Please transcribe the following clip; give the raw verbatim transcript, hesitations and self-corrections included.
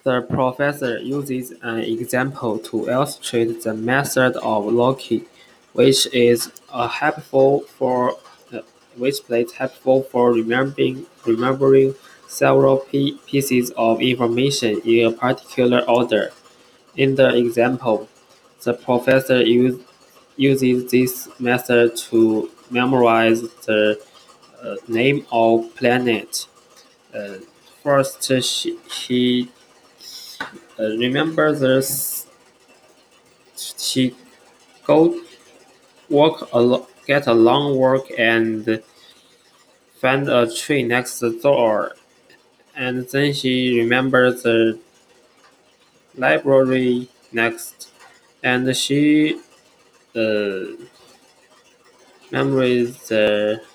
The professor uses an example to illustrate the method of locking, which is a helpful for uh, which plays helpful for remembering remembering several p- pieces of information in a particular order. In the example, the professor use, uses this method to memorize the uh, name of planet. Uh, First, she, he uh, remembers the s- she go walk a lo- get a long walk and find a tree next door, and then she remembers the library next, and she uh, memorizes the